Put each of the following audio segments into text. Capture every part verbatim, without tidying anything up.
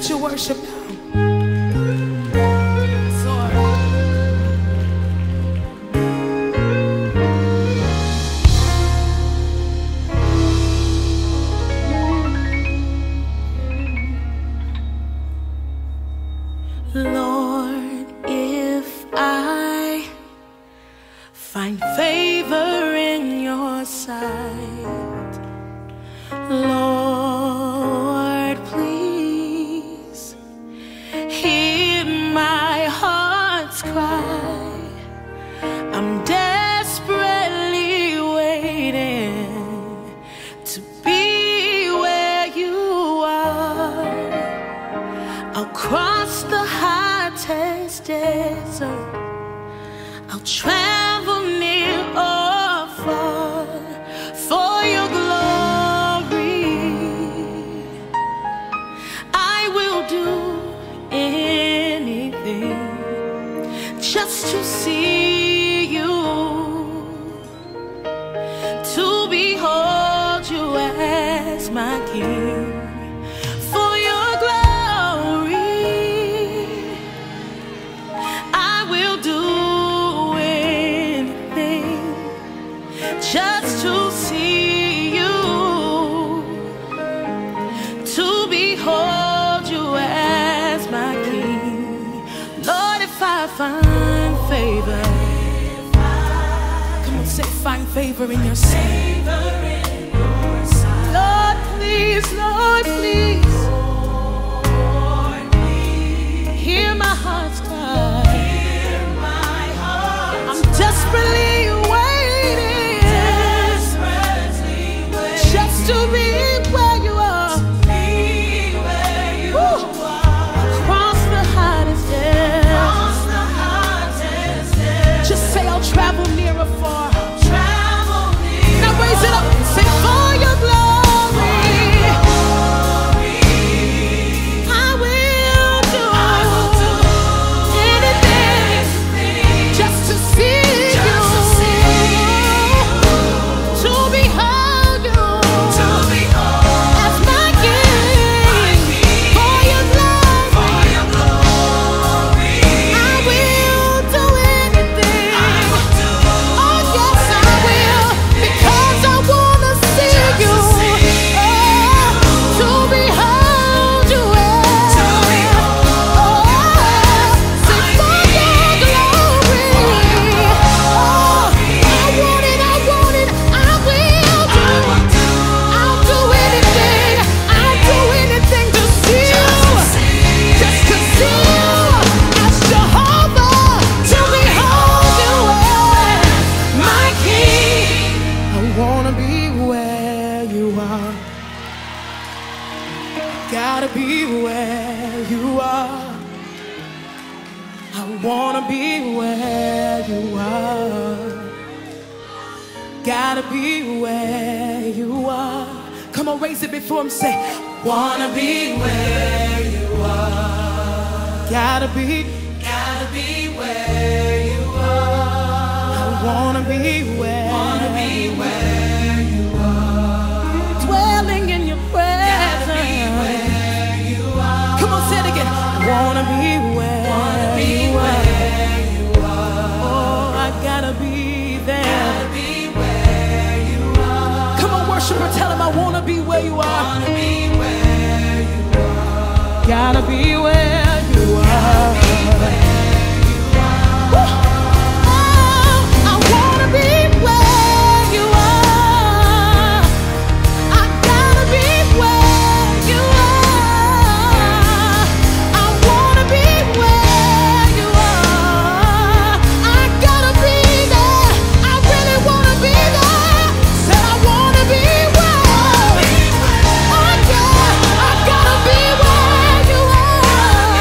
Let your worship now. Lord, if I find favor in your sight, Lord, please hear my heart's cry. I'm desperately waiting to be where you are. I'll cross the hottest desert, I'll travel near or far for your glory. I will do anything just to see you, to behold you as my King. Just to see you, to behold you as my King. Lord, if I find favor, come on, say find favor in your sight. Lord, please, Lord, please, hear my heart's cry. I'm desperately to be where you are, to be where you are. Across the hottest desert, just say I'll travel near or far. I'll travel near. Now raise it up, say for your glory. I will do, I will do anything, anything just to see just you, to, see you. To behold. Gotta be where you are. I wanna be where you are. Gotta be where you are. Come on, raise it before him, say, wanna be where you are. Gotta be, gotta be where you are. I wanna be where, wanna be where you are. Dwelling in your presence. Gotta be where you are. Come on, say it again. Wanna be where, wanna be you where you are. Oh, I gotta be there. Gotta be where you are. Come on, worshiper, tell him I wanna be where you are. Wanna be where you are. Gotta be where you are. Gotta be where you are. Woo. Oh, I wanna be where you are. I gotta be where you are. I wanna be where you are. I gotta be there. I really wanna be there. Said I wanna be where. Oh yeah, I gotta be where you are.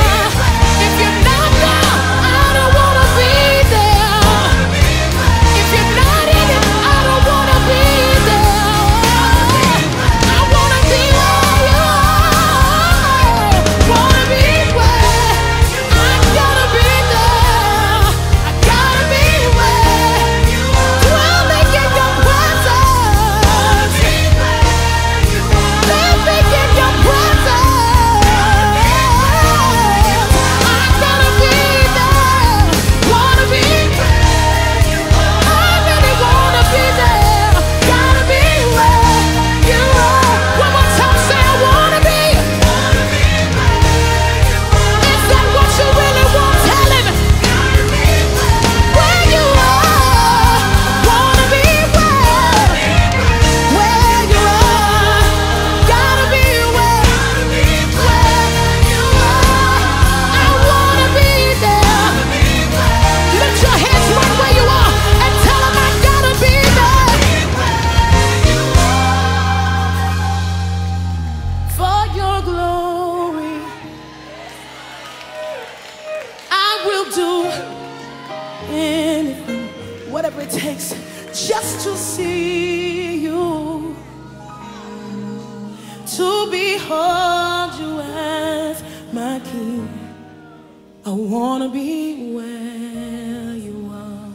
to behold you as my King. I wanna be where you are.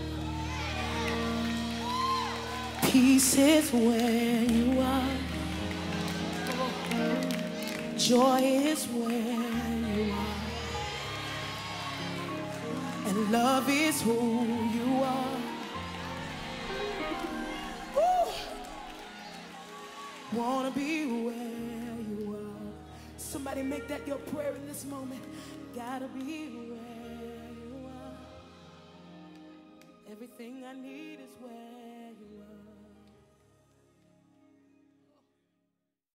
Peace is where you are. Joy is where you are. And love is who you are. Woo. Wanna be where you are. Somebody make that your prayer in this moment. Gotta be where you are. Everything I need is where you are.